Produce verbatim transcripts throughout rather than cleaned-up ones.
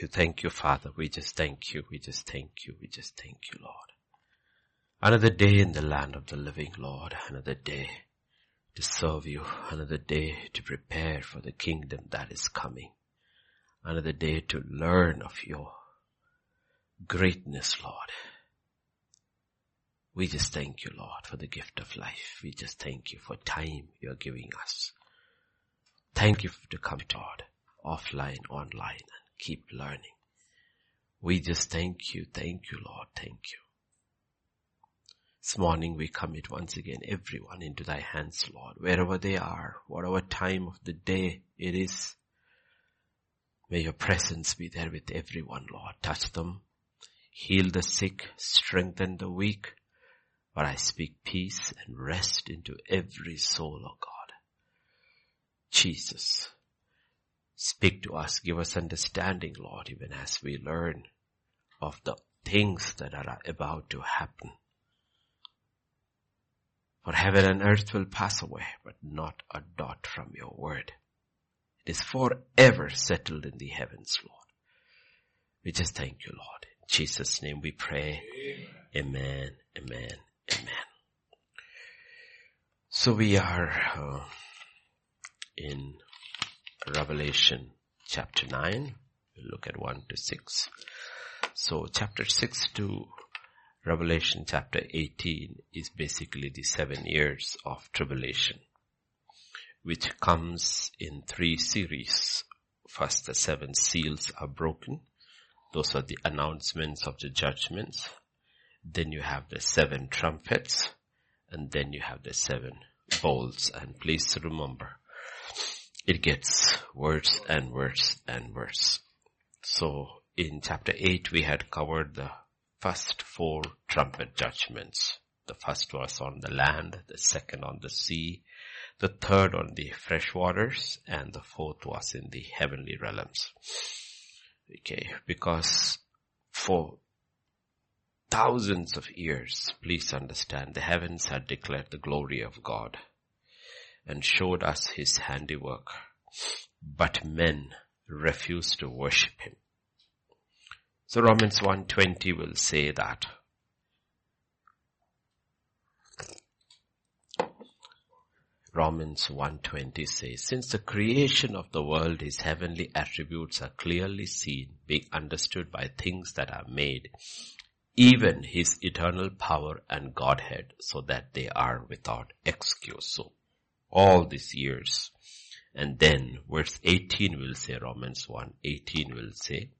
You thank you, Father. We just thank you. We just thank you. We just thank you, Lord. Another day in the land of the living, Lord. Another day to serve you. Another day to prepare for the kingdom that is coming. Another day to learn of your greatness, Lord. We just thank you, Lord, for the gift of life. We just thank you for time you're giving us. Thank you to come, Lord, offline, online, and keep learning. We just thank you, thank you, Lord, thank you. This morning we commit once again everyone into thy hands, Lord, wherever they are, whatever time of the day it is. May your presence be there with everyone, Lord. Touch them, heal the sick, strengthen the weak. But I speak peace and rest into every soul, oh God. Jesus, speak to us, give us understanding, Lord, even as we learn of the things that are about to happen. For heaven and earth will pass away, but not a dot from your word. It is forever settled in the heavens, Lord. We just thank you, Lord. In Jesus' name we pray. Amen, amen, amen. So we are uh, in Revelation chapter nine. We'll look at one to six. So chapter six to Revelation chapter eighteen is basically the seven years of tribulation, which comes in three series. First, the seven seals are broken. Those are the announcements of the judgments. Then you have the seven trumpets, and then you have the seven bowls. And please remember, it gets worse and worse and worse. So in chapter eight, we had covered the first four trumpet judgments. The first was on the land, the second on the sea, the third on the fresh waters, and the fourth was in the heavenly realms. Okay, because for thousands of years, please understand, the heavens had declared the glory of God and showed us his handiwork, but men refused to worship him. So Romans one twenty will say that Romans one twenty says, since the creation of the world, his heavenly attributes are clearly seen, being understood by things that are made, even his eternal power and Godhead, so that they are without excuse. So all these years. And then verse eighteen will say, Romans one eighteen will say,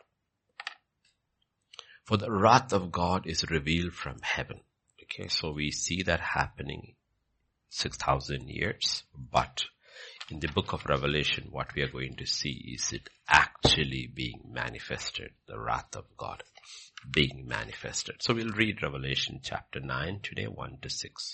for the wrath of God is revealed from heaven. Okay, so we see that happening six thousand years. But in the book of Revelation, what we are going to see is it actually being manifested, the wrath of God being manifested. So we'll read Revelation chapter nine today, one to six.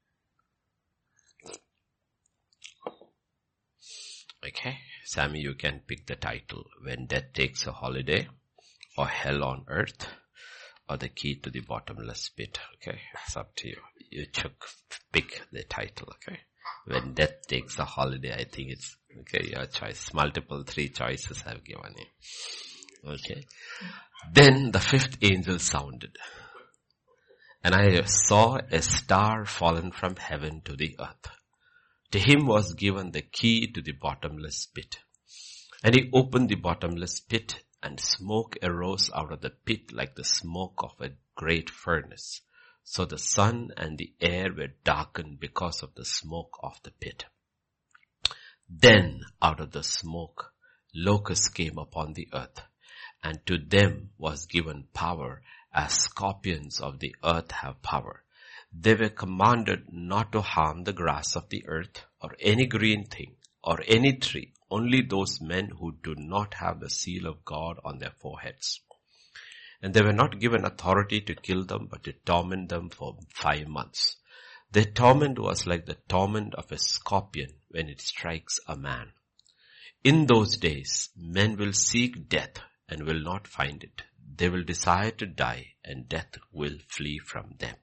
Okay, Sammy, you can pick the title, When Death Takes a Holiday, or Hell on Earth, or The Key to the Bottomless Pit. Okay, it's up to you. You chook, pick the title, okay. When Death Takes a Holiday, I think it's, okay, your choice. Multiple three choices I've given you. Okay. Then the fifth angel sounded, and I saw a star fallen from heaven to the earth. To him was given the key to the bottomless pit. And he opened the bottomless pit, and smoke arose out of the pit like the smoke of a great furnace. So the sun and the air were darkened because of the smoke of the pit. Then out of the smoke locusts came upon the earth, and to them was given power as scorpions of the earth have power. They were commanded not to harm the grass of the earth or any green thing or any tree, only those men who do not have the seal of God on their foreheads. And they were not given authority to kill them, but to torment them for five months. Their torment was like the torment of a scorpion when it strikes a man. In those days, men will seek death and will not find it. They will desire to die, and death will flee from them.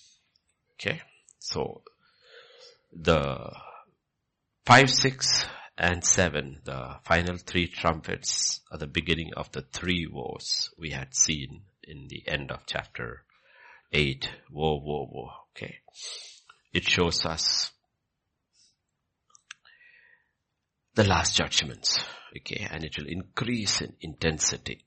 Okay, so the five, six, and seven, the final three trumpets are the beginning of the three woes we had seen in the end of chapter eight. Woe, woe, woe. Okay. It shows us the last judgments. Okay. And it will increase in intensity.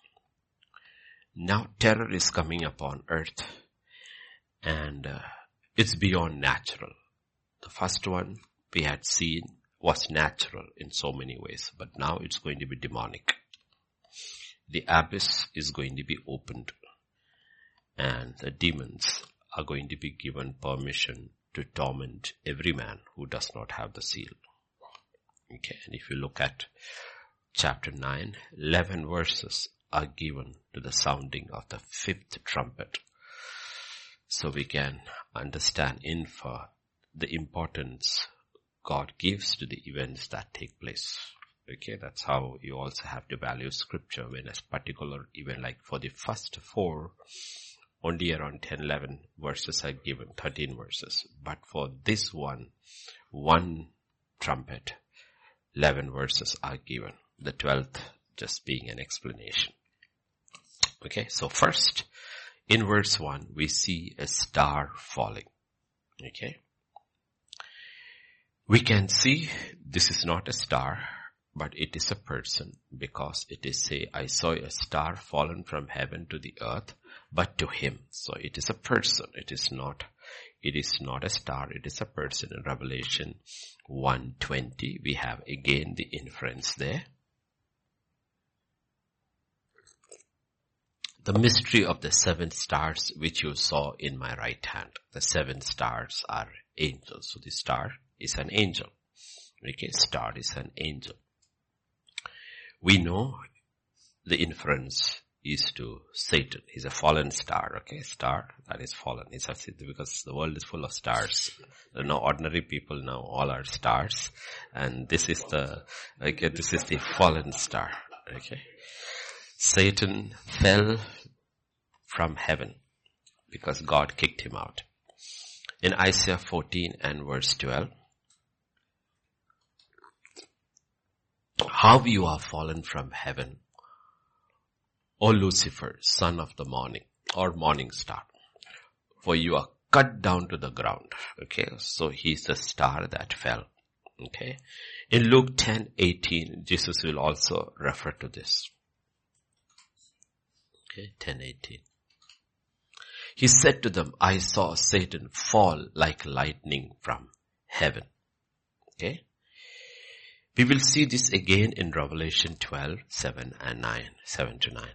Now terror is coming upon earth, and uh, it's beyond natural. The first one we had seen was natural in so many ways, but now it's going to be demonic. The abyss is going to be opened, and the demons are going to be given permission to torment every man who does not have the seal. Okay, and if you look at chapter nine, eleven verses are given to the sounding of the fifth trumpet. So we can understand, infer the importance God gives to the events that take place. Okay, that's how you also have to value scripture when a particular event, like for the first four, only around ten, eleven verses are given, thirteen verses. But for this one, one trumpet, eleven verses are given. The twelfth just being an explanation. Okay, so first, in verse one, we see a star falling. Okay. We can see this is not a star, but it is a person, because it is say, I saw a star fallen from heaven to the earth, but to him. So it is a person. It is not, it is not a star. It is a person. In Revelation one twenty, we have again the inference there. The mystery of the seven stars which you saw in my right hand. The seven stars are angels. So the star is an angel. Okay, star is an angel. We know the inference is to Satan. He's a fallen star. Okay, star that is fallen. It's because the world is full of stars. There are no ordinary people now. All are stars, and this is the okay. This is the fallen star. Okay. Satan fell from heaven because God kicked him out. In Isaiah fourteen and verse twelve, how you are fallen from heaven, O Lucifer, son of the morning, or morning star, for you are cut down to the ground. Okay, so he's the star that fell. Okay, in Luke ten eighteen, Jesus will also refer to this. Okay, ten eighteen. He said to them, I saw Satan fall like lightning from heaven. Okay. We will see this again in Revelation twelve, seven and nine, seven to nine.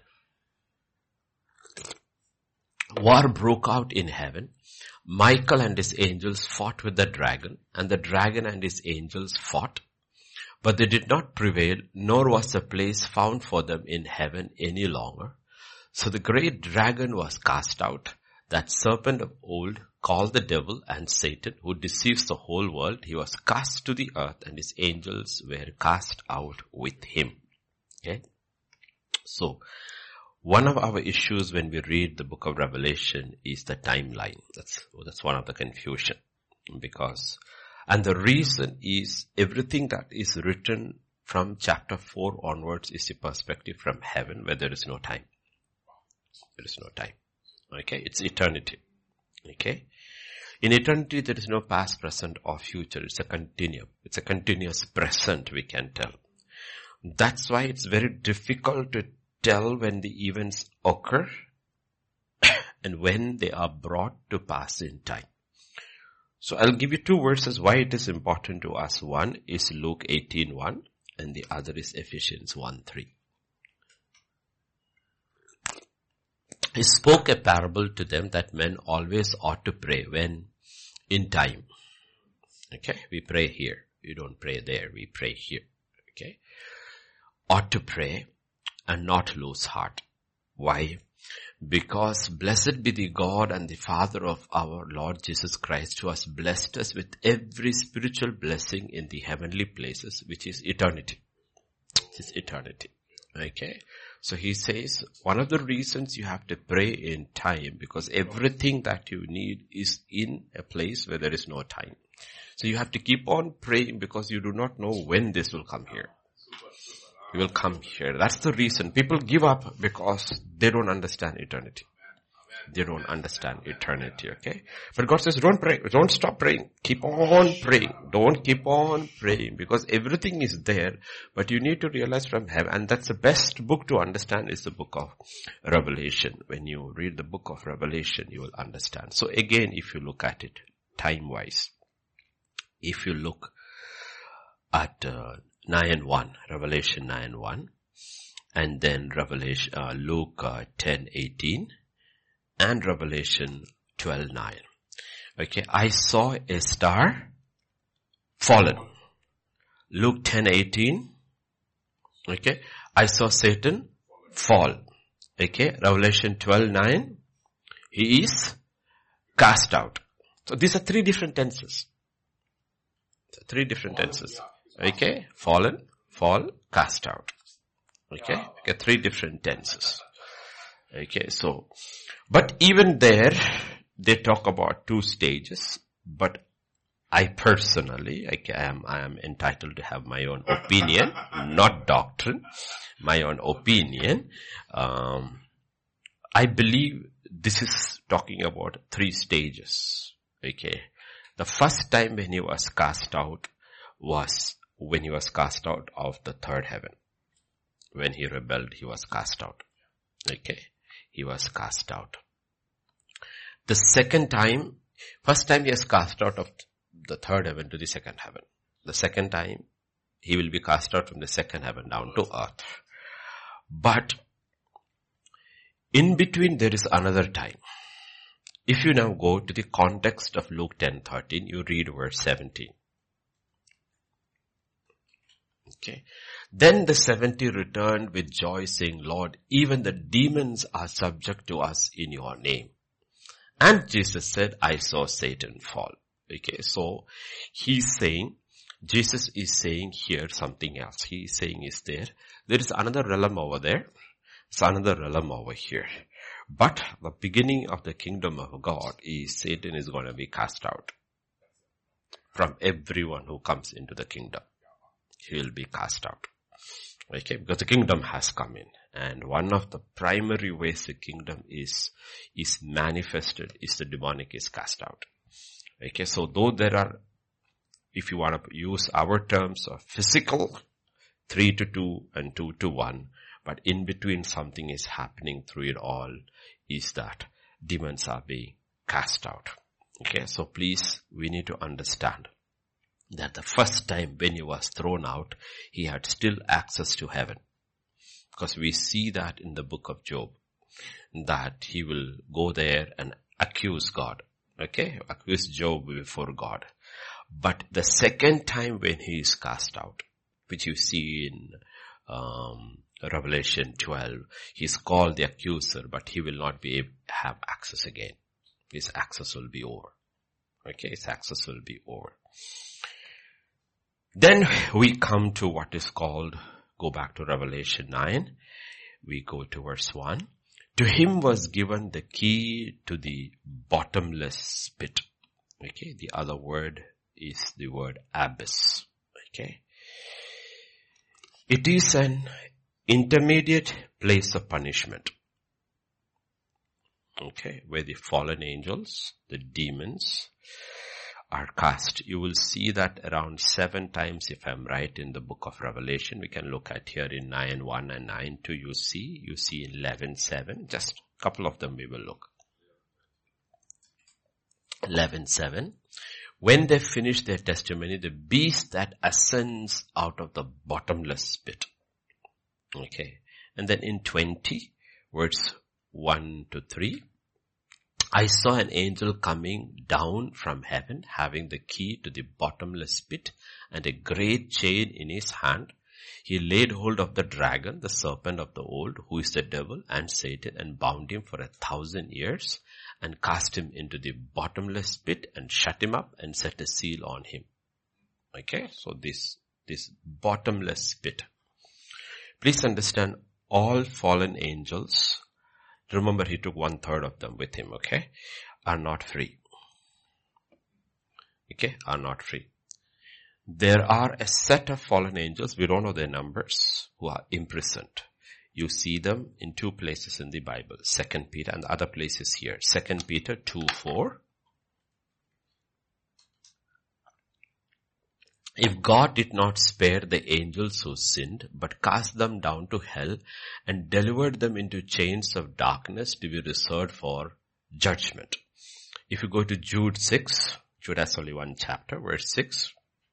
War broke out in heaven. Michael and his angels fought with the dragon, and the dragon and his angels fought. But they did not prevail, nor was a place found for them in heaven any longer. So the great dragon was cast out, that serpent of old, called the devil and Satan, who deceives the whole world. He was cast to the earth, and his angels were cast out with him. Okay. So, one of our issues when we read the book of Revelation is the timeline. That's, that's one of the confusion. Because, and the reason is everything that is written from chapter four onwards is a perspective from heaven where there is no time. There is no time. Okay, it's eternity. Okay. In eternity, there is no past, present, or future. It's a continuum. It's a continuous present, we can tell. That's why it's very difficult to tell when the events occur and when they are brought to pass in time. So I'll give you two verses why it is important to us. One is Luke eighteen one, and the other is Ephesians one three. He spoke a parable to them that men always ought to pray when in time. Okay, we pray here. We don't pray there. We pray here. Okay, ought to pray and not lose heart. Why? Because blessed be the God and the Father of our Lord Jesus Christ, who has blessed us with every spiritual blessing in the heavenly places, which is eternity. Which is eternity. Okay. So he says, one of the reasons you have to pray in time, because everything that you need is in a place where there is no time. So you have to keep on praying because you do not know when this will come here. It will come here. That's the reason. People give up because they don't understand eternity. They don't understand eternity, okay? But God says, don't pray. Don't stop praying. Keep on praying. Don't keep on praying because everything is there. But you need to realize from heaven. And that's the best book to understand is the book of Revelation. When you read the book of Revelation, you will understand. So again, if you look at it time-wise, if you look at uh, nine one, Revelation nine one, and then Revelation, uh, Luke uh, ten eighteen, and Revelation twelve nine. Okay, I saw a star fallen. Luke ten eighteen. Okay, I saw Satan fall. Okay, Revelation twelve nine. He is cast out. So these are three different tenses. Three different tenses. Okay, fallen, fall, cast out. Okay, okay, three different tenses. Okay, so, but even there, they talk about two stages, but I personally, I am, I am entitled to have my own opinion, not doctrine, my own opinion. Um, I believe this is talking about three stages. Okay, the first time when he was cast out was when he was cast out of the third heaven. When he rebelled, he was cast out. Okay. He was cast out. The second time, first time he was cast out of the third heaven to the second heaven. The second time, he will be cast out from the second heaven down to earth. But in between there is another time. If you now go to the context of Luke ten thirteen, you read verse seventeen. Okay. Then the seventy returned with joy saying, Lord, even the demons are subject to us in your name. And Jesus said, I saw Satan fall. Okay. So he's saying, Jesus is saying here something else. He is saying is there. There is another realm over there. It's another realm over here. But the beginning of the kingdom of God is Satan is going to be cast out from everyone who comes into the kingdom. He will be cast out. Okay, because the kingdom has come in. And one of the primary ways the kingdom is, is manifested is the demonic is cast out. Okay, so though there are, if you want to use our terms of physical, three to two and two to one, but in between something is happening through it all is that demons are being cast out. Okay, so please, we need to understand that the first time when he was thrown out, he had still access to heaven. Because we see that in the book of Job, that he will go there and accuse God. Okay, accuse Job before God. But the second time when he is cast out, which you see in um, Revelation twelve, he is called the accuser, but he will not be able to have access again. His access will be over. Okay, his access will be over. Then we come to what is called, go back to Revelation nine. We go to verse one. To him was given the key to the bottomless pit. Okay, the other word is the word abyss. Okay. It is an intermediate place of punishment. Okay, where the fallen angels, the demons, are cast. You will see that around seven times, if I'm right, in the book of Revelation. We can look at here in nine one and nine two, you see. You see in eleven seven. Just a couple of them we will look. eleven seven. When they finish their testimony, the beast that ascends out of the bottomless pit. Okay. And then in twenty, verse one to three. I saw an angel coming down from heaven, having the key to the bottomless pit and a great chain in his hand. He laid hold of the dragon, the serpent of the old, who is the devil and Satan, and bound him for a thousand years and cast him into the bottomless pit and shut him up and set a seal on him. Okay, so this, this bottomless pit. Please understand, all fallen angels, remember he took one third of them with him, okay, are not free. okay, are not free. There are a set of fallen angels, we don't know their numbers, who are imprisoned. You see them in two places in the Bible, Second Peter, and the other place is here. Second Peter two four. If God did not spare the angels who sinned, but cast them down to hell and delivered them into chains of darkness to be reserved for judgment. If you go to Jude six, Jude has only one chapter, verse six.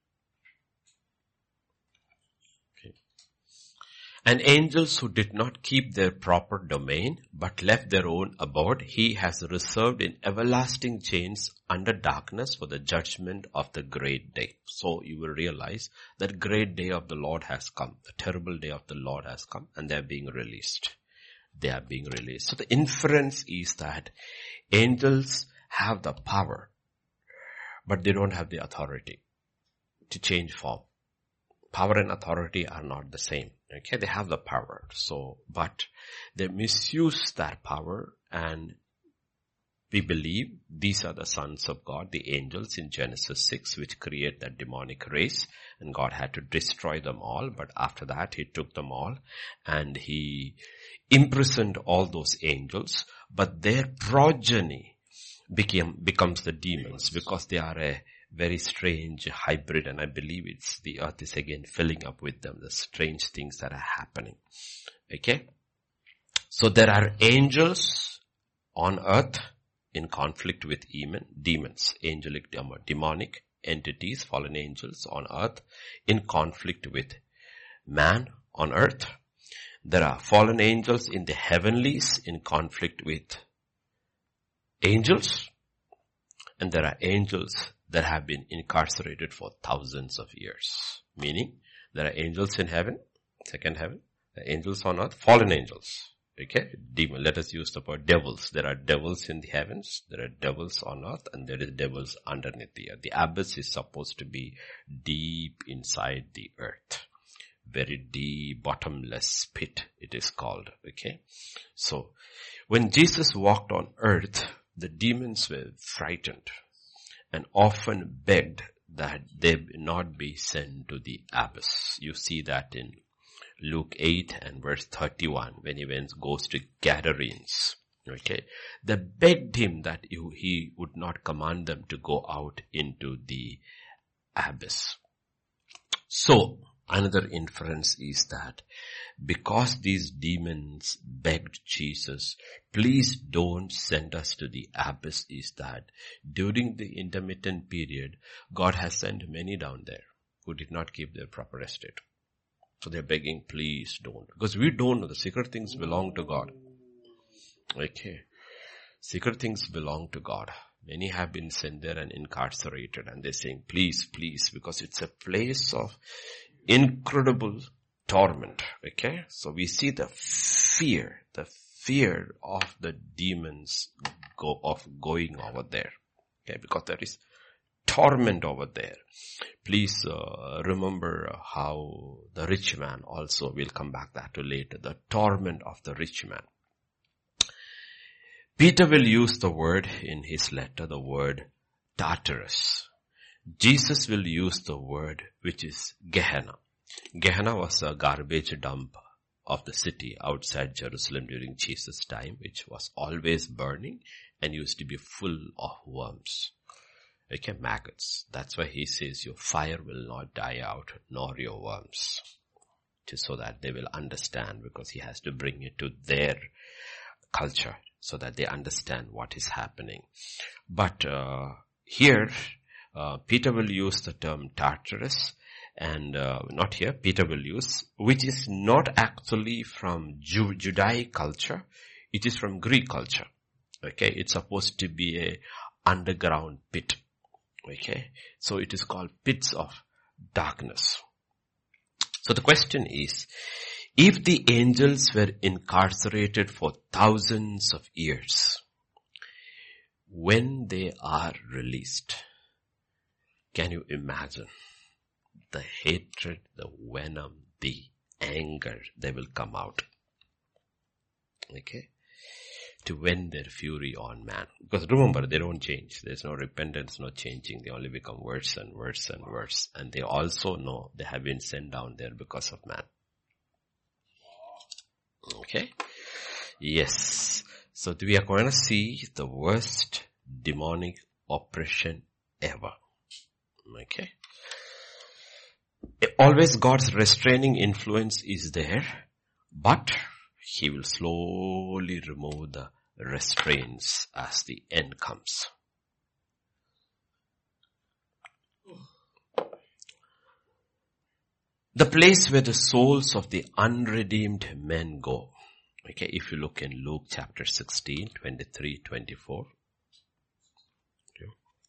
And angels who did not keep their proper domain, but left their own abode, he has reserved in everlasting chains under darkness for the judgment of the great day. So you will realize that great day of the Lord has come. The terrible day of the Lord has come, and they are being released. They are being released. So the inference is that angels have the power, but they don't have the authority to change form. Power and authority are not the same. Okay, they have the power. So, but they misuse that power, and we believe these are the sons of God, the angels in Genesis six, which create that demonic race, and God had to destroy them all. But after that, he took them all and he imprisoned all those angels, but their progeny became, becomes the demons, because they are a very strange hybrid, and I believe it's the earth is again filling up with them, the strange things that are happening. Okay? So there are angels on earth in conflict with demons, angelic, demonic entities, fallen angels on earth in conflict with man on earth. There are fallen angels in the heavenlies in conflict with angels, and there are angels that have been incarcerated for thousands of years. Meaning, there are angels in heaven, second heaven, the angels on earth, fallen angels. Okay? Demon. Let us use the word devils. There are devils in the heavens, there are devils on earth, and there is devils underneath the earth. The abyss is supposed to be deep inside the earth. Very deep, bottomless pit, it is called. Okay? So, when Jesus walked on earth, the demons were frightened and often begged that they not be sent to the abyss. You see that in Luke eight and verse thirty-one, when he went, goes to Gadarenes. Okay. They begged him that he would not command them to go out into the abyss. So, another inference is that because these demons begged Jesus, please don't send us to the abyss, is that during the intermittent period, God has sent many down there who did not keep their proper estate. So they're begging, please don't. Because we don't know. The secret things belong to God. Okay. Secret things belong to God. Many have been sent there and incarcerated, and they're saying, please, please, because it's a place of incredible torment. Okay. So we see the fear, the fear of the demons go of going over there. Okay. Because there is torment over there. Please uh, remember how the rich man also, we'll come back that to later, the torment of the rich man. Peter will use the word in his letter, the word Tartarus. Jesus will use the word which is Gehenna. Gehenna was a garbage dump of the city outside Jerusalem during Jesus' time, which was always burning and used to be full of worms. Okay, maggots. That's why he says your fire will not die out, nor your worms. Just so that they will understand, because he has to bring it to their culture so that they understand what is happening. But uh, here, uh, Peter will use the term Tartarus, and uh, not here, Peter will use, which is not actually from Jew- Judaic culture, it is from Greek culture. Okay, it's supposed to be a underground pit. Okay, so it is called pits of darkness. So the question is, if the angels were incarcerated for thousands of years, when they are released, can you imagine the hatred, the venom, the anger, they will come out. Okay. to vent their fury on man. Because remember, they don't change. There's no repentance, no changing. They only become worse and worse and worse. And they also know they have been sent down there because of man. Okay? Yes. So we are going to see the worst demonic oppression ever. Okay? Always God's restraining influence is there, but He will slowly remove the restraints as the end comes. The place where the souls of the unredeemed men go. Okay, if you look in Luke chapter sixteen, twenty-three, twenty-four. Okay.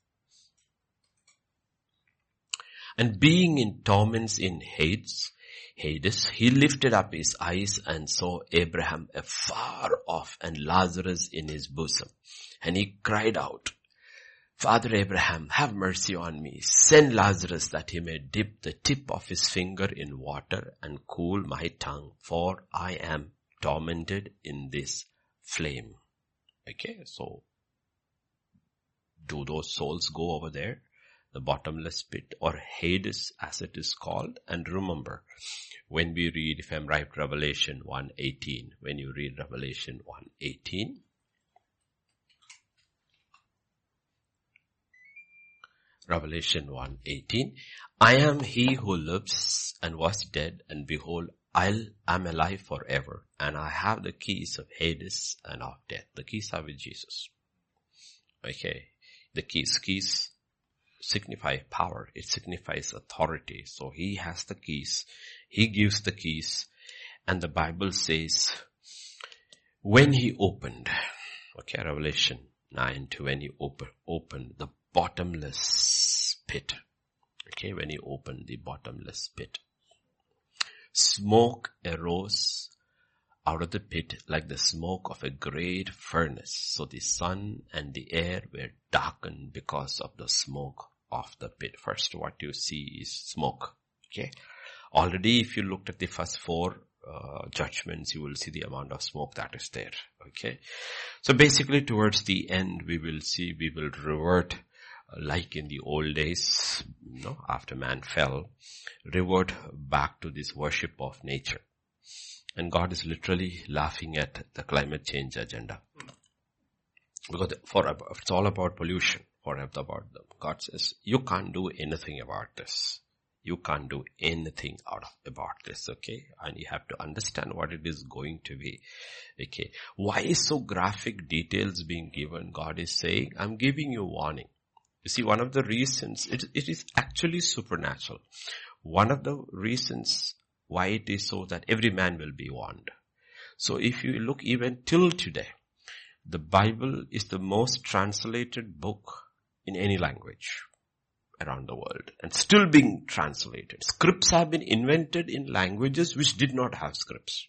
And being in torments in Hades, Hades, he lifted up his eyes and saw Abraham afar off and Lazarus in his bosom. And he cried out, Father Abraham, have mercy on me. Send Lazarus that he may dip the tip of his finger in water and cool my tongue, for I am tormented in this flame. Okay, so do those souls go over there? The bottomless pit, or Hades as it is called. And remember, when we read, if I'm right, Revelation one eighteen, when you read Revelation one eighteen, Revelation one eighteen, I am he who lives and was dead, and behold, I am alive forever, and I have the keys of Hades and of death. The keys are with Jesus. Okay, the keys, keys signify power. It signifies authority. So he has the keys. He gives the keys. And the Bible says, when he opened, okay, Revelation nine to when he open, opened the bottomless pit. Okay, when he opened the bottomless pit. Smoke arose out of the pit like the smoke of a great furnace. So the sun and the air were darkened because of the smoke of the pit. First, what you see is smoke. Okay. Already, if you looked at the first four uh, judgments, you will see the amount of smoke that is there. Okay. So basically, towards the end, we will see, we will revert uh, like in the old days, you know, after man fell, revert back to this worship of nature. And God is literally laughing at the climate change agenda. Because for it's all about pollution. For about them. God says, you can't do anything about this. You can't do anything out of, about this, okay? And you have to understand what it is going to be, okay? Why is so graphic details being given? God is saying, I'm giving you warning. You see, one of the reasons, it, it is actually supernatural. One of the reasons why it is so that every man will be warned. So if you look even till today, the Bible is the most translated book in any language around the world and still being translated. Scripts have been invented in languages which did not have scripts.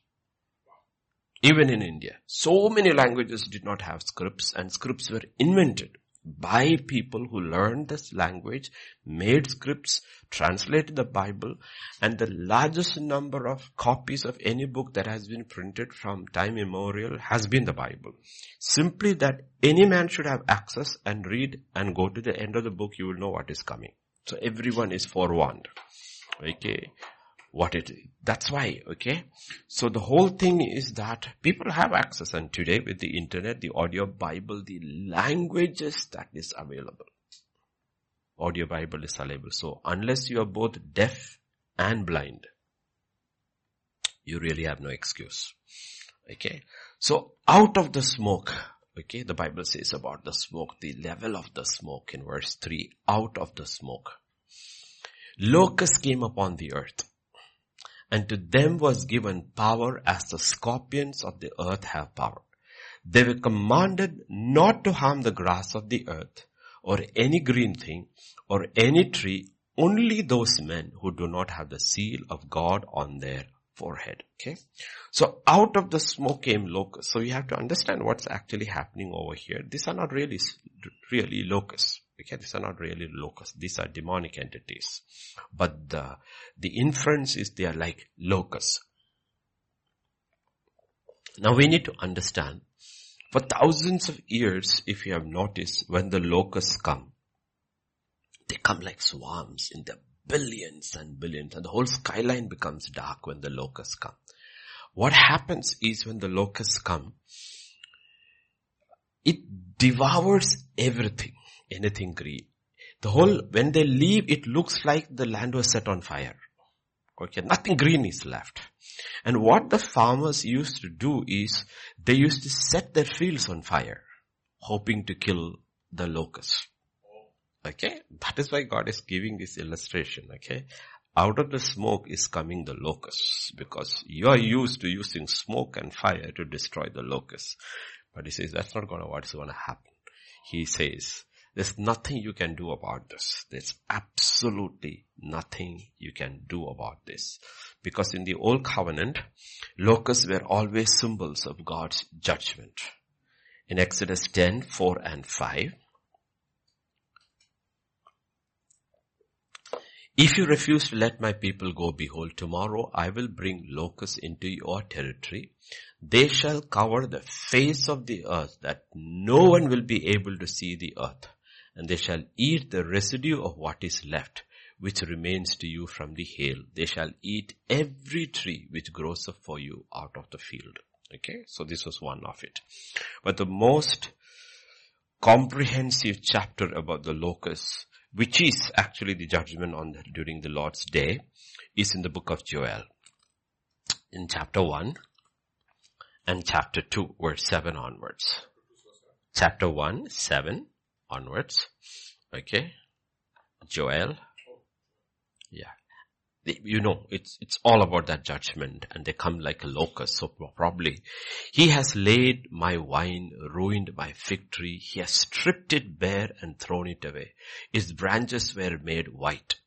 Even in India, so many languages did not have scripts, and scripts were invented by people who learned this language, made scripts, translated the Bible, and the largest number of copies of any book that has been printed from time immemorial has been the Bible. Simply that any man should have access and read and go to the end of the book, you will know what is coming. So everyone is forewarned. Okay. What it is. That's why, okay. So the whole thing is that people have access, and today with the internet, the audio Bible, the languages that is available. Audio Bible is available. So unless you are both deaf and blind, you really have no excuse. Okay. So out of the smoke, okay, the Bible says about the smoke, the level of the smoke in verse three, out of the smoke, locusts came upon the earth. And to them was given power as the scorpions of the earth have power. They were commanded not to harm the grass of the earth or any green thing or any tree, only those men who do not have the seal of God on their forehead. Okay. So out of the smoke came locusts. So you have to understand what's actually happening over here. These are not really, really locusts. Okay, these are not really locusts. These are demonic entities. But the, the inference is they are like locusts. Now we need to understand, For thousands of years, if you have noticed, when the locusts come, they come like swarms in the billions and billions, and the whole skyline becomes dark when the locusts come. What happens is when the locusts come, it devours everything, anything green. The whole, when they leave, it looks like the land was set on fire. Okay, nothing green is left. And what the farmers used to do is, they used to set their fields on fire, hoping to kill the locusts. Okay, that is why God is giving this illustration, okay. Out of the smoke is coming the locusts, because you are used to using smoke and fire to destroy the locusts. But he says, that's not gonna, what's gonna happen. He says, there's nothing you can do about this. There's absolutely nothing you can do about this. Because in the old covenant, locusts were always symbols of God's judgment. In Exodus ten, four and five, if you refuse to let my people go, behold, tomorrow I will bring locusts into your territory. They shall cover the face of the earth, that no one will be able to see the earth. And they shall eat the residue of what is left, which remains to you from the hail. They shall eat every tree which grows up for you out of the field. Okay, so this was one of it. But the most comprehensive chapter about the locusts, which is actually the judgment on the, during the Lord's day, is in the book of Joel. In chapter one and chapter two, verse seven onwards. Chapter one, seven onwards. Okay. Joel. Yeah. You know, it's, it's all about that judgment, and they come like a locust. So probably, he has laid my wine, ruined my fig tree. He has stripped it bare and thrown it away. Its branches were made white.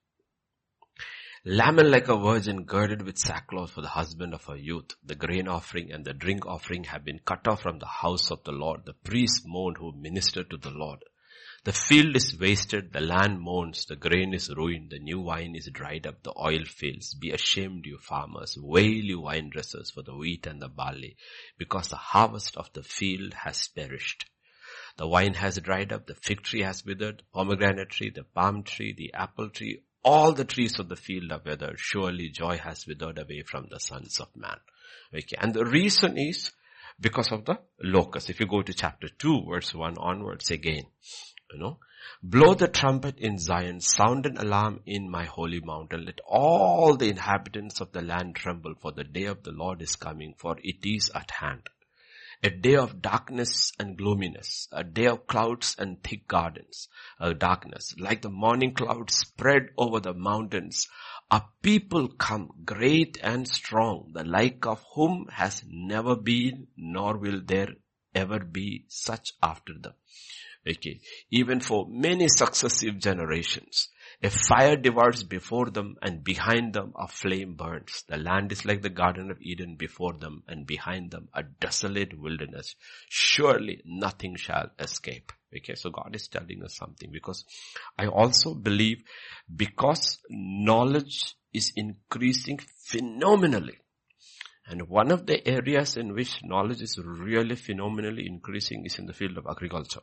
Lament like a virgin girded with sackcloth for the husband of her youth. The grain offering and the drink offering have been cut off from the house of the Lord. The priests mourned who ministered to the Lord. The field is wasted, the land mourns, the grain is ruined, the new wine is dried up, the oil fails. Be ashamed, you farmers, wail, you vine dressers, for the wheat and the barley, because the harvest of the field has perished. The wine has dried up, the fig tree has withered, the pomegranate tree, the palm tree, the apple tree, all the trees of the field are withered. Surely joy has withered away from the sons of man. Okay, and the reason is because of the locust. If you go to chapter two, verse one onwards again. You know, blow the trumpet in Zion, sound an alarm in my holy mountain. Let all the inhabitants of the land tremble, for the day of the Lord is coming, for it is at hand. A day of darkness and gloominess, a day of clouds and thick gardens, a darkness like the morning clouds spread over the mountains. A people come great and strong, the like of whom has never been, nor will there ever be such after them. Okay, even for many successive generations, a fire devours before them, and behind them a flame burns. The land is like the Garden of Eden before them, and behind them a desolate wilderness. Surely nothing shall escape. Okay, so God is telling us something, because I also believe because knowledge is increasing phenomenally. And one of the areas in which knowledge is really phenomenally increasing is in the field of agriculture.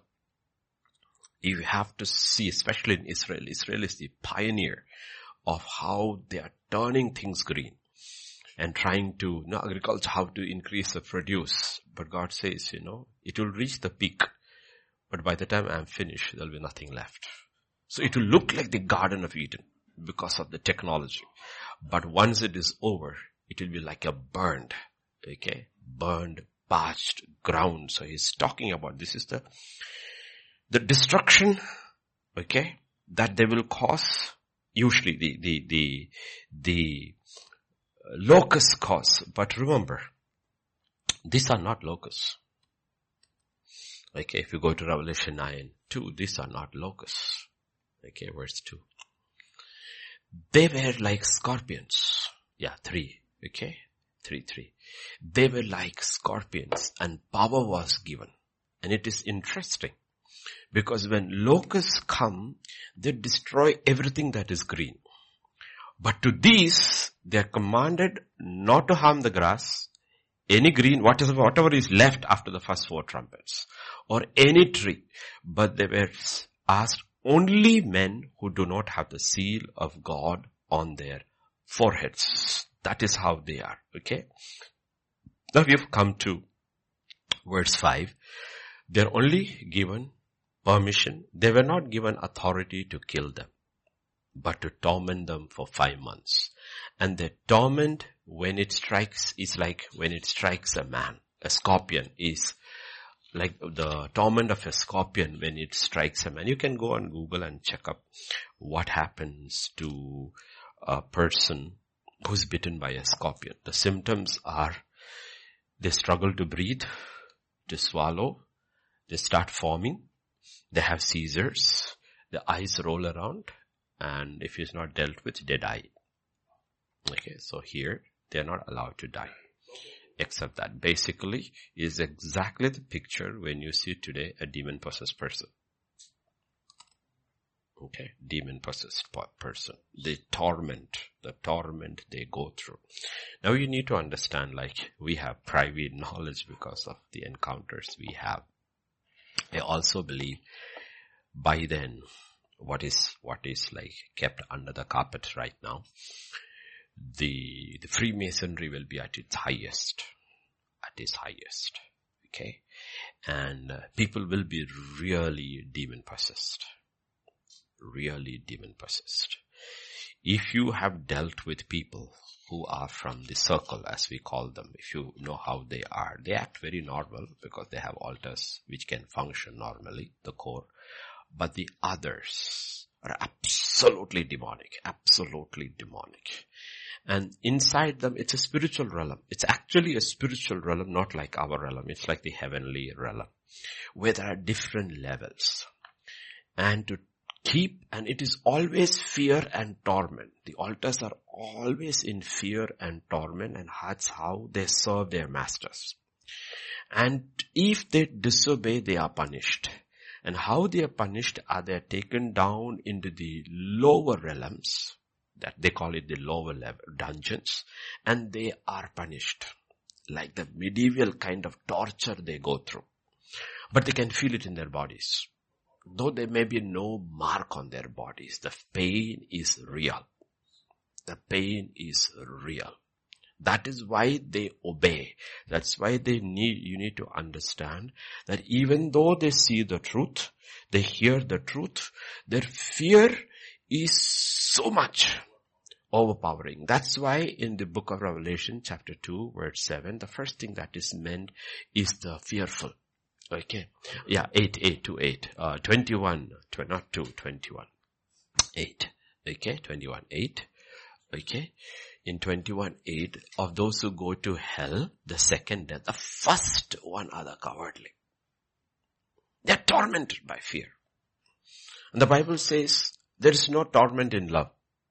You have to see, especially in Israel, Israel is the pioneer of how they are turning things green and trying to, you know, agriculture, how to increase the produce. But God says, you know, it will reach the peak, but by the time I'm finished, there'll be nothing left. So it will look like the Garden of Eden because of the technology. But once it is over, it will be like a burned, okay, burned, parched ground. So he's talking about, this is the The destruction, okay, that they will cause, usually the, the, the, the locust cause. But remember, these are not locusts. Okay, if you go to Revelation nine, two, these are not locusts. Okay, verse two. They were like scorpions. Yeah, three, okay, three, three. They were like scorpions, and power was given. And it is interesting, because when locusts come, they destroy everything that is green. But to these, they are commanded not to harm the grass, any green, whatever, whatever is left after the first four trumpets, or any tree. But they were asked only men who do not have the seal of God on their foreheads. That is how they are. Okay. Now we've come to verse five. They're only given permission. They were not given authority to kill them, but to torment them for five months. And the torment, when it strikes, is like when it strikes a man. A scorpion is like the torment of a scorpion when it strikes a man. You can go on Google and check up what happens to a person who's bitten by a scorpion. The symptoms are they struggle to breathe, to swallow, they start foaming, they have seizures, the eyes roll around, and if it's not dealt with, they die. Okay, so here, they're not allowed to die. Except that basically is exactly the picture when you see today a demon-possessed person. Okay, demon-possessed person. They torment, the torment they go through. Now you need to understand, like, we have private knowledge because of the encounters we have. I also believe by then, what is, what is like kept under the carpet right now, the, the Freemasonry will be at its highest, at its highest. Okay. And uh, people will be really demon possessed. Really demon possessed. If you have dealt with people who are from the circle, as we call them, if you know how they are, they act very normal because they have altars which can function normally, the core. But the others are absolutely demonic, absolutely demonic. And inside them, it's a spiritual realm. It's actually a spiritual realm, not like our realm. It's like the heavenly realm, where there are different levels. And to keep, and it is always fear and torment. The altars are always in fear and torment, and that's how they serve their masters. And if they disobey, they are punished. And how they are punished are they are taken down into the lower realms, that they call it the lower level dungeons, and they are punished. Like the medieval kind of torture they go through. But they can feel it in their bodies. Though there may be no mark on their bodies, the pain is real. The pain is real. That is why they obey. That's why they need, you need to understand that even though they see the truth, they hear the truth, their fear is so much overpowering. That's why in the book of Revelation, chapter two, verse seven, the first thing that is meant is the fearful. Okay. Yeah, eight, eight to eight. Uh, twenty-one, tw- not two, twenty-one. eight. Okay, twenty-one, eight. Okay. In twenty-one, eight, of those who go to hell, the second death, the first one are the cowardly. They are tormented by fear. And the Bible says there is no torment in love.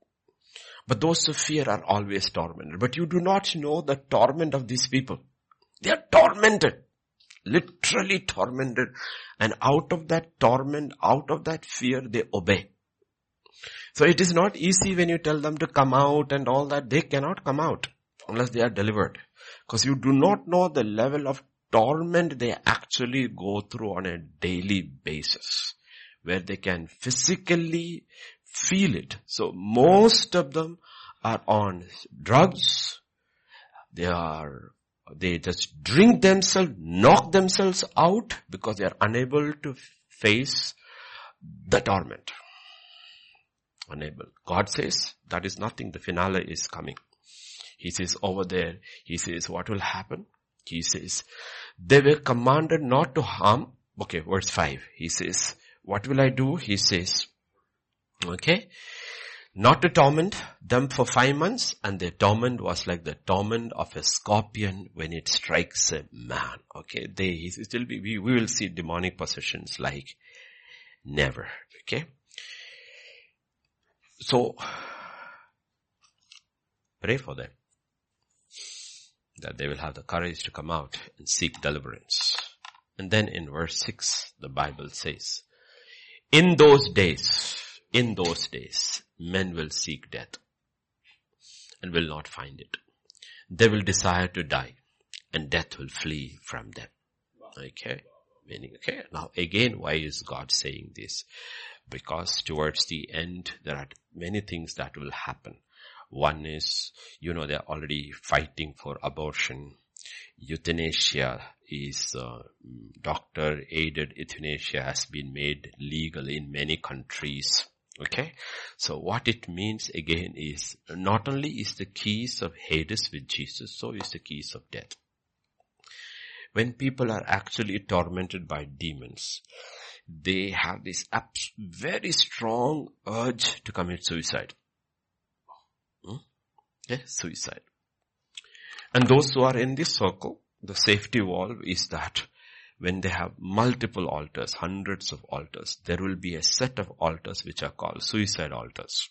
But those who fear are always tormented. But you do not know the torment of these people. They are tormented. Literally tormented. And out of that torment, out of that fear, they obey. So it is not easy when you tell them to come out and all that. They cannot come out unless they are delivered. Because you do not know the level of torment they actually go through on a daily basis. Where they can physically feel it. So most of them are on drugs. They are, they just drink themselves, knock themselves out because they are unable to face the torment. Unable. God says that is nothing. The finale is coming. He says over there, he says what will happen? He says they were commanded not to harm. Okay, verse five. He says, what will I do? He says, okay, not to torment them for five months. And their torment was like the torment of a scorpion when it strikes a man. Okay, they, he still be, we, we will see demonic possessions like never. Okay. So, pray for them. That they will have the courage to come out and seek deliverance. And then in verse six, the Bible says, in those days, in those days, men will seek death and will not find it. They will desire to die and death will flee from them. Okay. Meaning, okay. Now again, why is God saying this? Because towards the end, there are many things that will happen. One is, you know, they're already fighting for abortion. Euthanasia is, uh, doctor-aided euthanasia has been made legal in many countries. Okay. So what it means again is, not only is the keys of Hades with Jesus, so is the keys of death. When people are actually tormented by demons, they have this abs- very strong urge to commit suicide. Hmm? Yeah, suicide. And those who are in this circle, the safety valve is that when they have multiple altars, hundreds of altars, there will be a set of altars which are called suicide altars.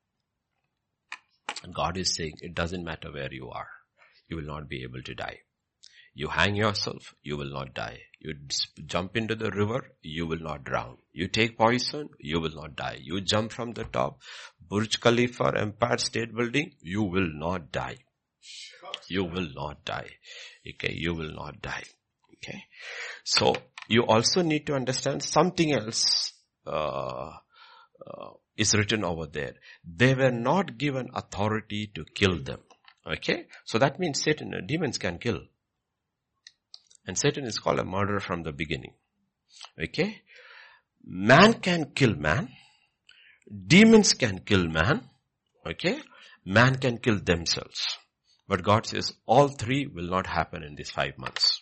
And God is saying, it doesn't matter where you are, you will not be able to die. You hang yourself, you will not die. You jump into the river, you will not drown. You take poison, you will not die. You jump from the top, Burj Khalifa, Empire State Building, you will not die. You will not die. Okay, you will not die. Okay. So, you also need to understand something else uh, uh, is written over there. They were not given authority to kill them. Okay. So that means Satan, uh, demons can kill. And Satan is called a murderer from the beginning. Okay. Man can kill man. Demons can kill man. Okay. Man can kill themselves. But God says all three will not happen in these five months.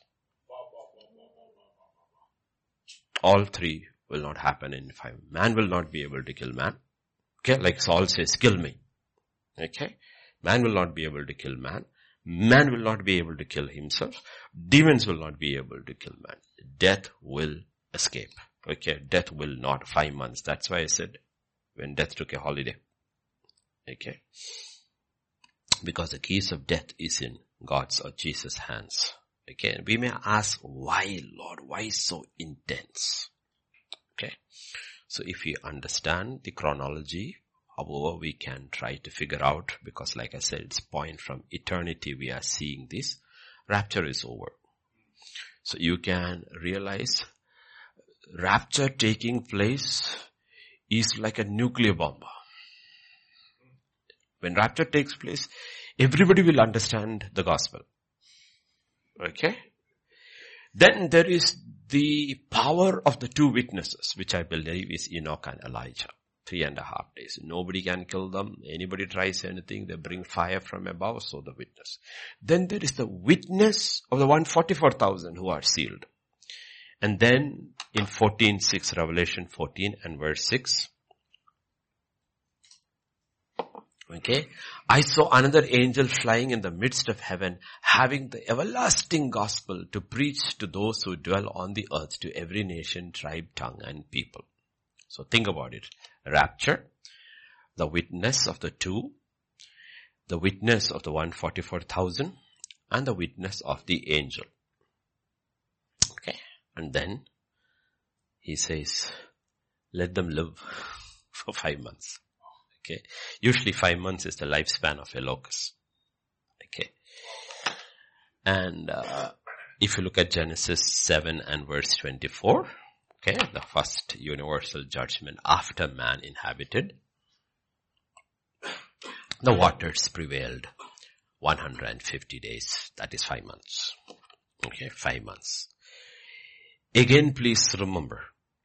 All three will not happen in five. Man will not be able to kill man. Okay, like Saul says, kill me. Okay, man will not be able to kill man. Man will not be able to kill himself. Demons will not be able to kill man. Death will escape. Okay, death will not. Five months. That's why I said when death took a holiday. Okay, because the keys of death is in God's or Jesus' hands. Okay, we may ask, why, Lord? Why so intense? Okay, so if we understand the chronology, however, we can try to figure out, because like I said, it's point from eternity we are seeing this. Rapture is over. So you can realize rapture taking place is like a nuclear bomb. When rapture takes place, everybody will understand the gospel. Okay? Then there is the power of the two witnesses, which I believe is Enoch and Elijah. Three and a half days. Nobody can kill them. Anybody tries anything, they bring fire from above, so the witness. Then there is the witness of the one hundred forty-four thousand who are sealed. And then in fourteen six, Revelation fourteen and verse six. Okay. I saw another angel flying in the midst of heaven, having the everlasting gospel to preach to those who dwell on the earth, to every nation, tribe, tongue, and people. So think about it. Rapture, the witness of the two, the witness of the one hundred forty-four thousand, and the witness of the angel. Okay. And then he says, let them live for five months. Okay. Usually five months is the lifespan of a locust. Okay. And uh, if you look at Genesis seven and verse twenty-four, okay, the first universal judgment after man inhabited, the waters prevailed one hundred fifty days. That is five months. Okay, five months. Again, please remember,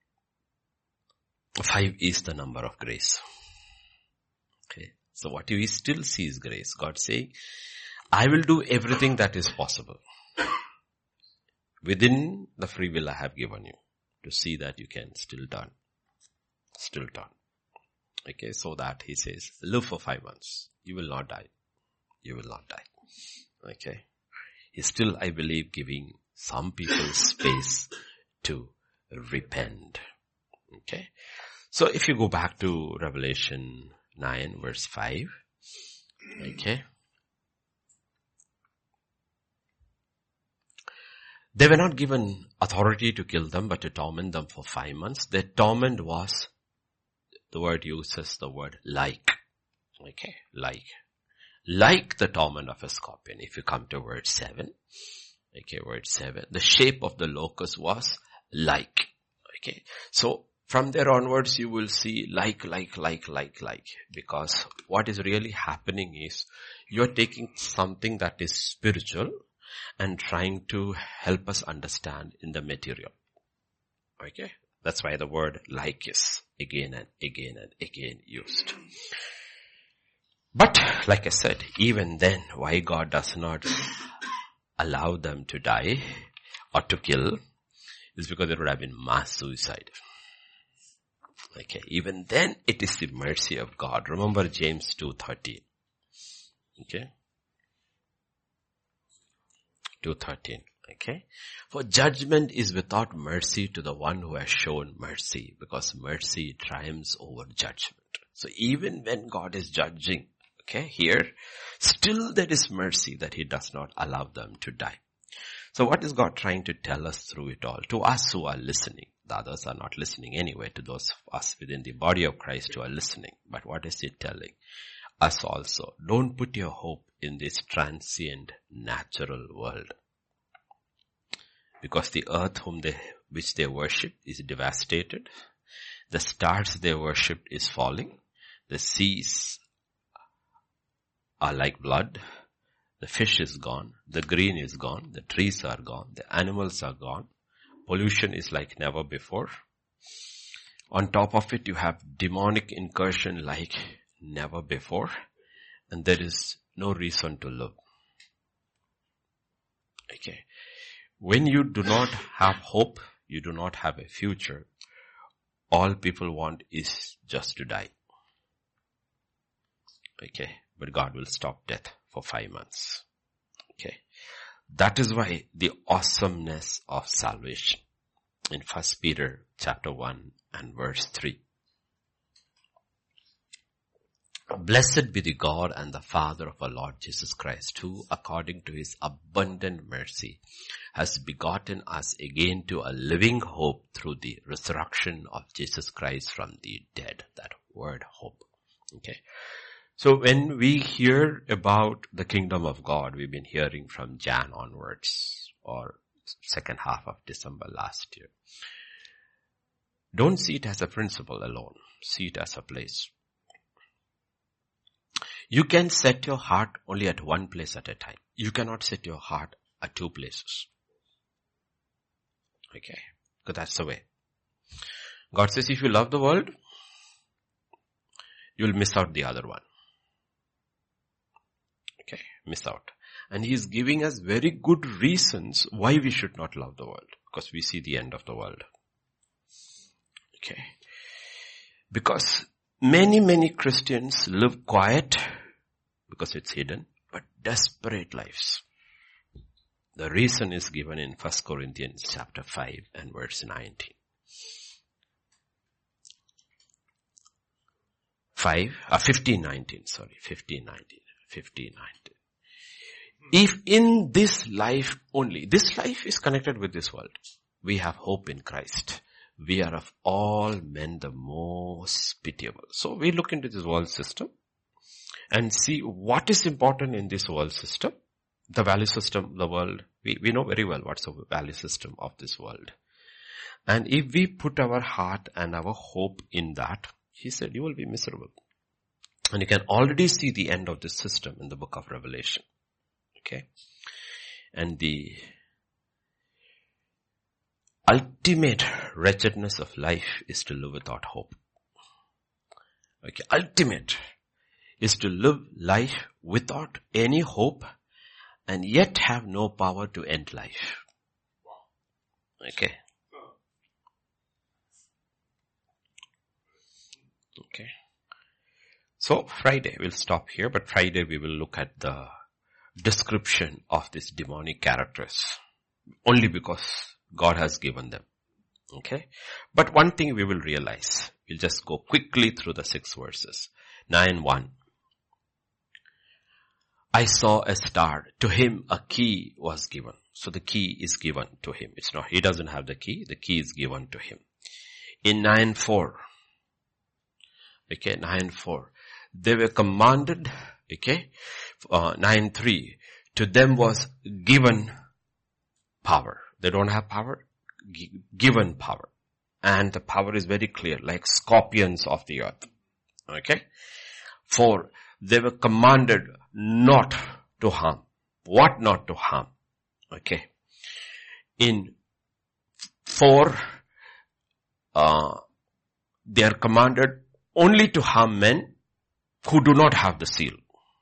five is the number of grace. Okay, so what we still see is grace. God saying, I will do everything that is possible within the free will I have given you, to see that you can still turn. Still turn. Okay, so that he says, live for five months. You will not die. You will not die. Okay. He's still, I believe, giving some people space to repent. Okay. So if you go back to Revelation nine verse five. Okay. They were not given authority to kill them, but to torment them for five months. Their torment was, the word uses the word like. Okay, like. Like the torment of a scorpion. If you come to verse seven. Okay, verse seven. The shape of the locust was like. Okay, so from there onwards you will see like, like, like, like, like. Because what is really happening is you're taking something that is spiritual and trying to help us understand in the material. Okay, that's why the word like is again and again and again used. But like I said, even then, why God does not allow them to die or to kill is because there would have been mass suicide. Okay, even then it is the mercy of God. Remember James two thirteen. Okay. two thirteen. Okay. For judgment is without mercy to the one who has shown mercy, because mercy triumphs over judgment. So even when God is judging, okay, here, still there is mercy that he does not allow them to die. So what is God trying to tell us through it all? To us who are listening. The others are not listening anyway, to those of us within the body of Christ who are listening. But what is he telling us also? Don't put your hope in this transient natural world. Because the earth whom they, which they worship is devastated. The stars they worship is falling. The seas are like blood. The fish is gone. The green is gone. The trees are gone. The animals are gone. Pollution is like never before. On top of it, you have demonic incursion like never before. And there is no reason to live. Okay. When you do not have hope, you do not have a future, all people want is just to die. Okay. But God will stop death for five months. Okay. That is why the awesomeness of salvation in First Peter chapter one and verse three. Blessed be the God and the Father of our Lord Jesus Christ, who according to his abundant mercy has begotten us again to a living hope through the resurrection of Jesus Christ from the dead. That word hope. Okay. So when we hear about the kingdom of God, we've been hearing from Jan onwards, or second half of December last year. Don't see it as a principle alone. See it as a place. You can set your heart only at one place at a time. You cannot set your heart at two places. Okay, because that's the way. God says if you love the world, you'll miss out the other one. Okay, miss out. And he is giving us very good reasons why we should not love the world. Because we see the end of the world. Okay. Because many, many Christians live quiet because it's hidden, but desperate lives. The reason is given in First Corinthians chapter five and verse nineteen. five, uh, fifteen nineteen, sorry, fifteen nineteen, fifteen nineteen. If in this life only, this life is connected with this world, we have hope in Christ. We are of all men the most pitiable. So we look into this world system and see what is important in this world system. The value system, the world, we, we know very well what's the value system of this world. And if we put our heart and our hope in that, he said, you will be miserable. And you can already see the end of this system in the book of Revelation. Okay. And the ultimate wretchedness of life is to live without hope. Okay. Ultimate is to live life without any hope and yet have no power to end life. Okay. Okay. So Friday, we'll stop here, but Friday we will look at the description of these demonic characters. Only because God has given them. Okay. But one thing we will realize, we'll just go quickly through the six verses. nine one. I saw a star. To him a key was given. So the key is given to him. It's not, he doesn't have the key. The key is given to him. In nine four. Okay, nine four. They were commanded, okay, uh, nine three. To them was given power. They don't have power, G- given power. And the power is very clear, like scorpions of the earth. Okay? For they were commanded not to harm. What not to harm? Okay. In four, uh, they are commanded only to harm men who do not have the seal.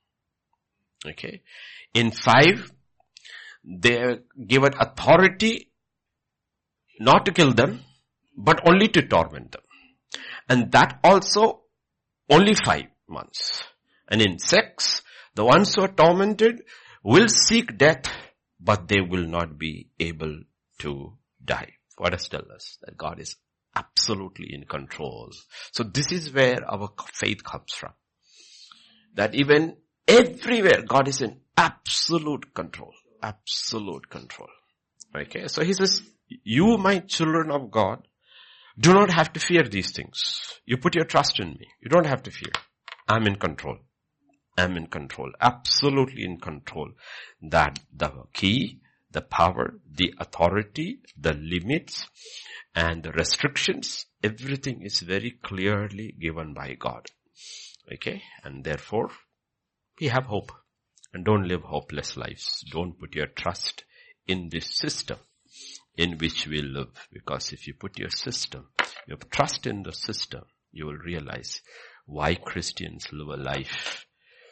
Okay. In five, they are given authority not to kill them, but only to torment them. And that also only five months. And in six, the ones who are tormented will seek death, but they will not be able to die. What does tell us? That God is absolutely in control. So this is where our faith comes from. That even everywhere God is in absolute control. Absolute control. Okay, so he says, you, my children of God, do not have to fear these things. You put your trust in me. You don't have to fear. I'm in control. I'm in control. Absolutely in control. That the key, the power, the authority, the limits, and the restrictions, everything is very clearly given by God. Okay? And therefore, we have hope. And don't live hopeless lives. Don't put your trust in this system in which we live. Because if you put your system, your trust in the system, you will realize why Christians live a life,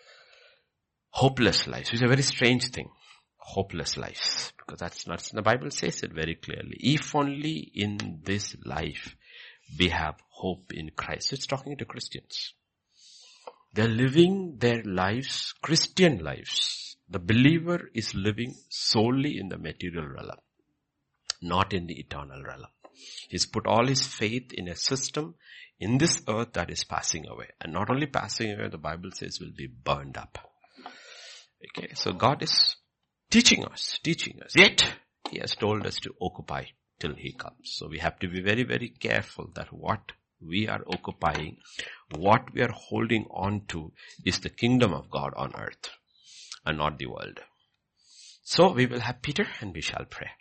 hopeless lives. It's a very strange thing. Hopeless lives. Because that's not, the Bible says it very clearly. If only in this life we have hope in Christ. It's talking to Christians. They're living their lives, Christian lives. The believer is living solely in the material realm, not in the eternal realm. He's put all his faith in a system in this earth that is passing away. And not only passing away, the Bible says will be burned up. Okay, so God is teaching us, teaching us. Yet, he has told us to occupy till he comes. So we have to be very, very careful that what we are occupying, what we are holding on to is the kingdom of God on earth and not the world. So we will have Peter and we shall pray.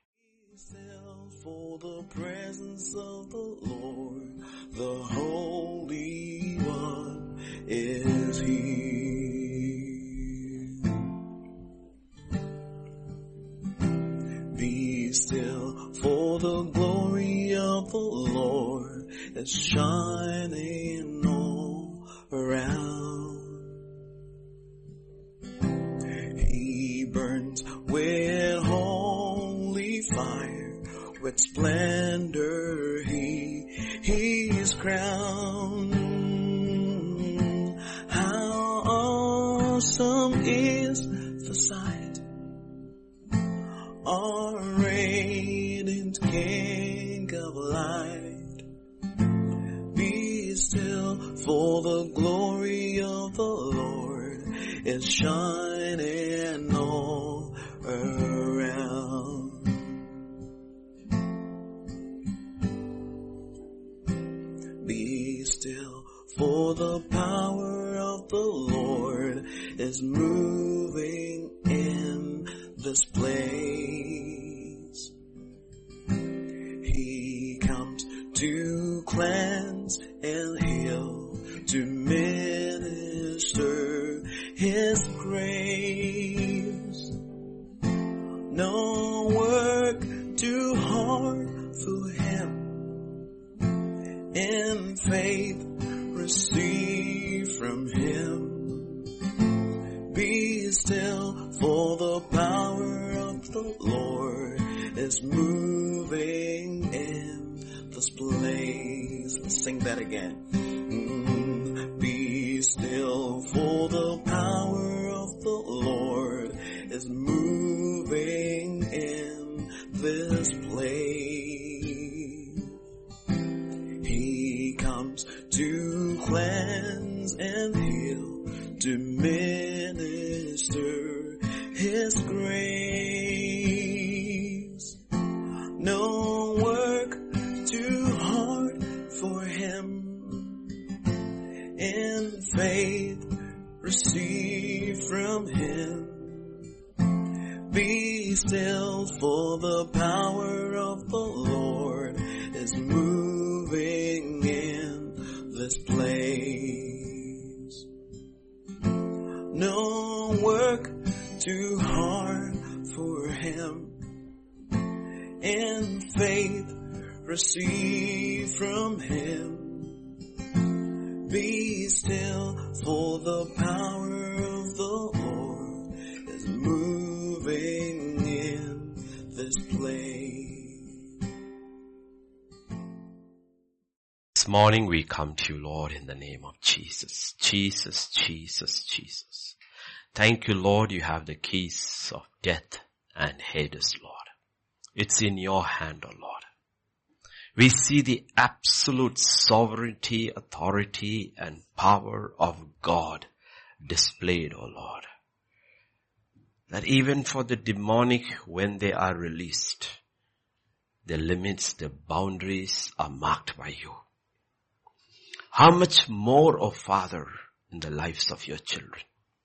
For the presence of the Lord, the Holy One is here. Be still, for the glory of the Lord is shining all around. He burns with holy fire, with splendor he, he's crowned. How awesome is the sight, our radiant King of light. Be still, for the glory of the Lord is shining all around. Be still, for the power of the Lord is moving in this place. He comes to cleanse and heal, to minister his grace. No work too hard for him. In faith, receive from him. Be still, for the power of the Lord is moving in this place. Let's sing that again. Mm, be still, for the power of the Lord is moving in this place. He comes to cleanse and heal, to minister his grace. No work too hard for him. In faith, receive from him. Be still, for the power of the Lord is moving in this place. No work too hard for him. In faith, receive from him. Be still, for the power of the Lord is moving in this place. This morning we come to you, Lord, in the name of Jesus. Jesus, Jesus, Jesus. Thank you, Lord, you have the keys of death and Hades, Lord. It's in your hand, O Lord. We see the absolute sovereignty, authority, and power of God displayed, O Lord. That even for the demonic, when they are released, the limits, the boundaries are marked by you. How much more, O Father, in the lives of your children.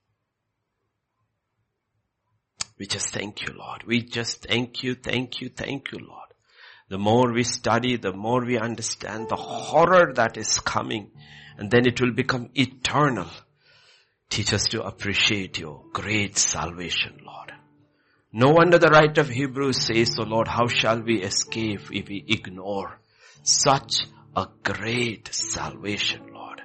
We just thank you, Lord. We just thank you, thank you, thank you, Lord. The more we study, the more we understand the horror that is coming, and then it will become eternal. Teach us to appreciate your great salvation, Lord. No wonder the writer of Hebrews says, "O Lord, how shall we escape if we ignore such a great salvation, Lord?"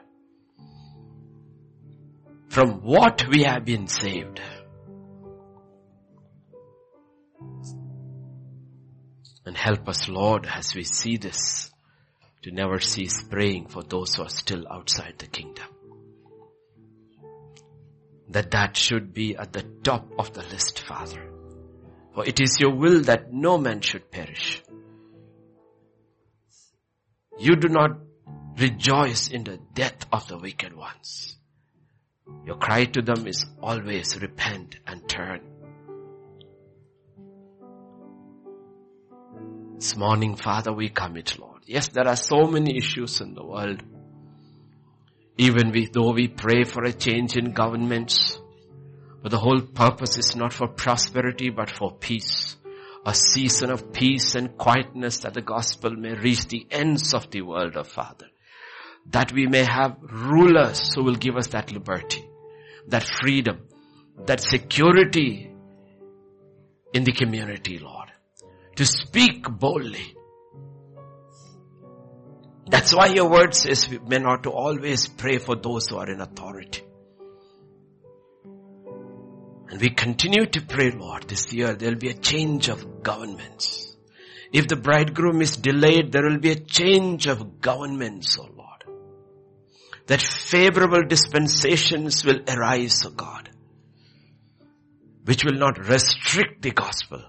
From what we have been saved. And help us, Lord, as we see this, to never cease praying for those who are still outside the kingdom. That that should be at the top of the list, Father. For it is your will that no man should perish. You do not rejoice in the death of the wicked ones. Your cry to them is always repent and turn. This morning, Father, we commit, Lord. Yes, there are so many issues in the world. Even we, though we pray for a change in governments, but the whole purpose is not for prosperity, but for peace. A season of peace and quietness, that the gospel may reach the ends of the world, oh Father. That we may have rulers who will give us that liberty, that freedom, that security in the community, Lord. To speak boldly. That's why your word says we may not to always pray for those who are in authority. And we continue to pray, Lord, this year there will be a change of governments. If the bridegroom is delayed, there will be a change of governments, oh Lord. That favorable dispensations will arise, oh God, which will not restrict the gospel.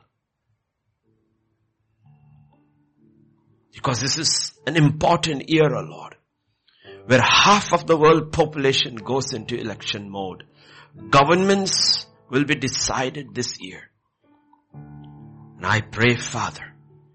Because this is an important year, O Lord, where half of the world population goes into election mode. Governments will be decided this year. And I pray, Father,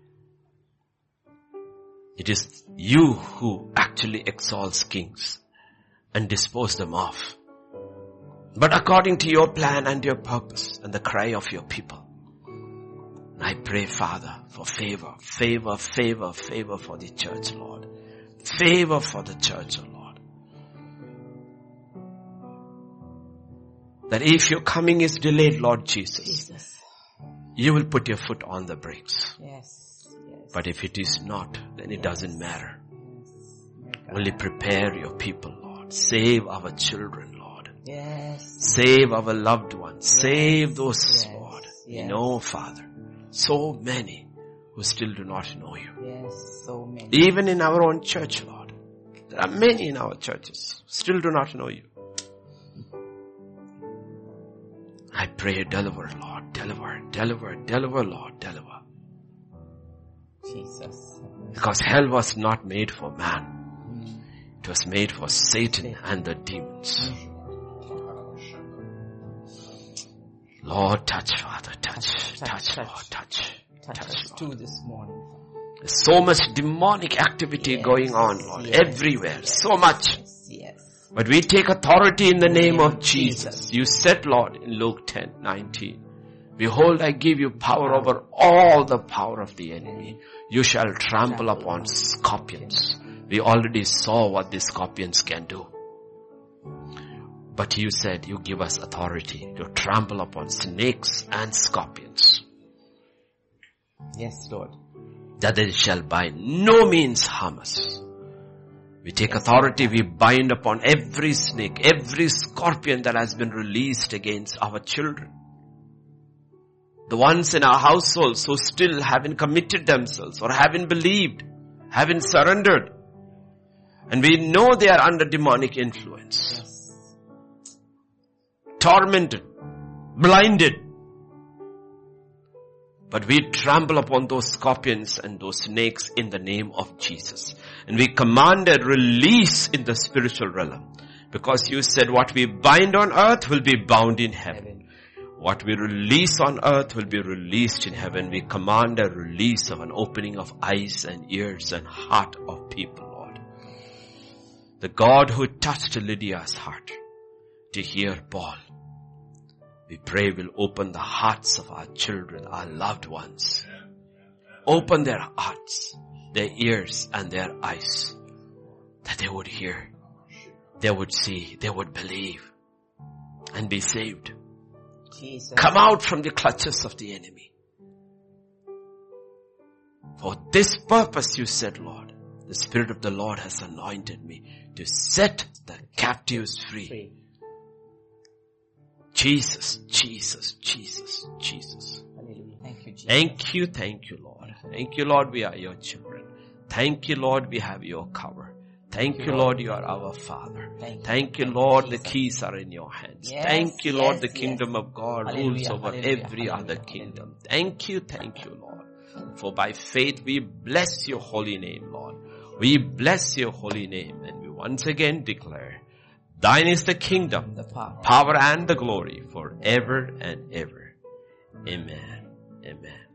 it is you who actually exalts kings and dispose them off. But according to your plan and your purpose and the cry of your people. And I pray, Father, for favor, favor, favor, favor for the church, Lord. Favor for the church, oh Lord. That if your coming is delayed, Lord Jesus, Jesus. You will put your foot on the brakes. Yes, yes. But if it is not, then it Yes. doesn't matter. Yes. Only prepare your people, Lord. Save our children, Lord. Yes. Save our loved ones. Yes. Save those, Yes. Lord. Yes. You know, Father, so many who still do not know you. Yes, so many. Even in our own church, Lord. There are many in our churches who still do not know you. I pray, deliver, Lord. Deliver, deliver, deliver, Lord. Deliver. Jesus. Because hell was not made for man. It was made for Satan and the demons. Lord, touch, Father, touch, touch, Touch, touch, Lord, touch. touch, Touch touch, us Lord. too this morning. There's so much demonic activity Yes, going on, Lord, yes, everywhere, yes, so much. Yes, yes. But we take authority in the name name of of Jesus. Jesus. You said, Lord, in Luke ten nineteen, Behold, I give you power over all the power of the enemy. You shall trample upon scorpions. We already saw what the scorpions can do. But you said you give us authority to trample upon snakes and scorpions. Yes, Lord. That they shall by no means harm us. We take authority, we bind upon every snake, every scorpion that has been released against our children. The ones in our households who still haven't committed themselves or haven't believed, haven't surrendered. And we know they are under demonic influence. Yes. Tormented, blinded. But we trample upon those scorpions and those snakes in the name of Jesus. And we command a release in the spiritual realm. Because you said what we bind on earth will be bound in heaven. Heaven. What we release on earth will be released in heaven. We command a release of an opening of eyes and ears and heart of people, Lord. The God who touched Lydia's heart to hear Paul, we pray will open the hearts of our children, our loved ones. Open their hearts, their ears and their eyes, that they would hear, they would see, they would believe and be saved. Jesus. Come out from the clutches of the enemy. For this purpose you said, Lord, the Spirit of the Lord has anointed me to set the captives free. Free. Jesus, Jesus, Jesus, Jesus. Hallelujah. Thank you, Jesus. Thank you, thank you, Lord. Thank you, Lord, we are your children. Thank you, Lord, we have your cover. Thank you, Lord, you are our Father. Thank you. Thank you, Thank you, Lord, the Jesus. keys are in your hands. Yes, Thank you, Lord, yes, the kingdom yes. of God Hallelujah, rules over hallelujah, every hallelujah, other kingdom. Thank you, thank you, Lord. For by faith we bless your holy name, Lord. We bless your holy name, and we once again declare, thine is the kingdom, The power. power and the glory forever and ever. Amen. Amen.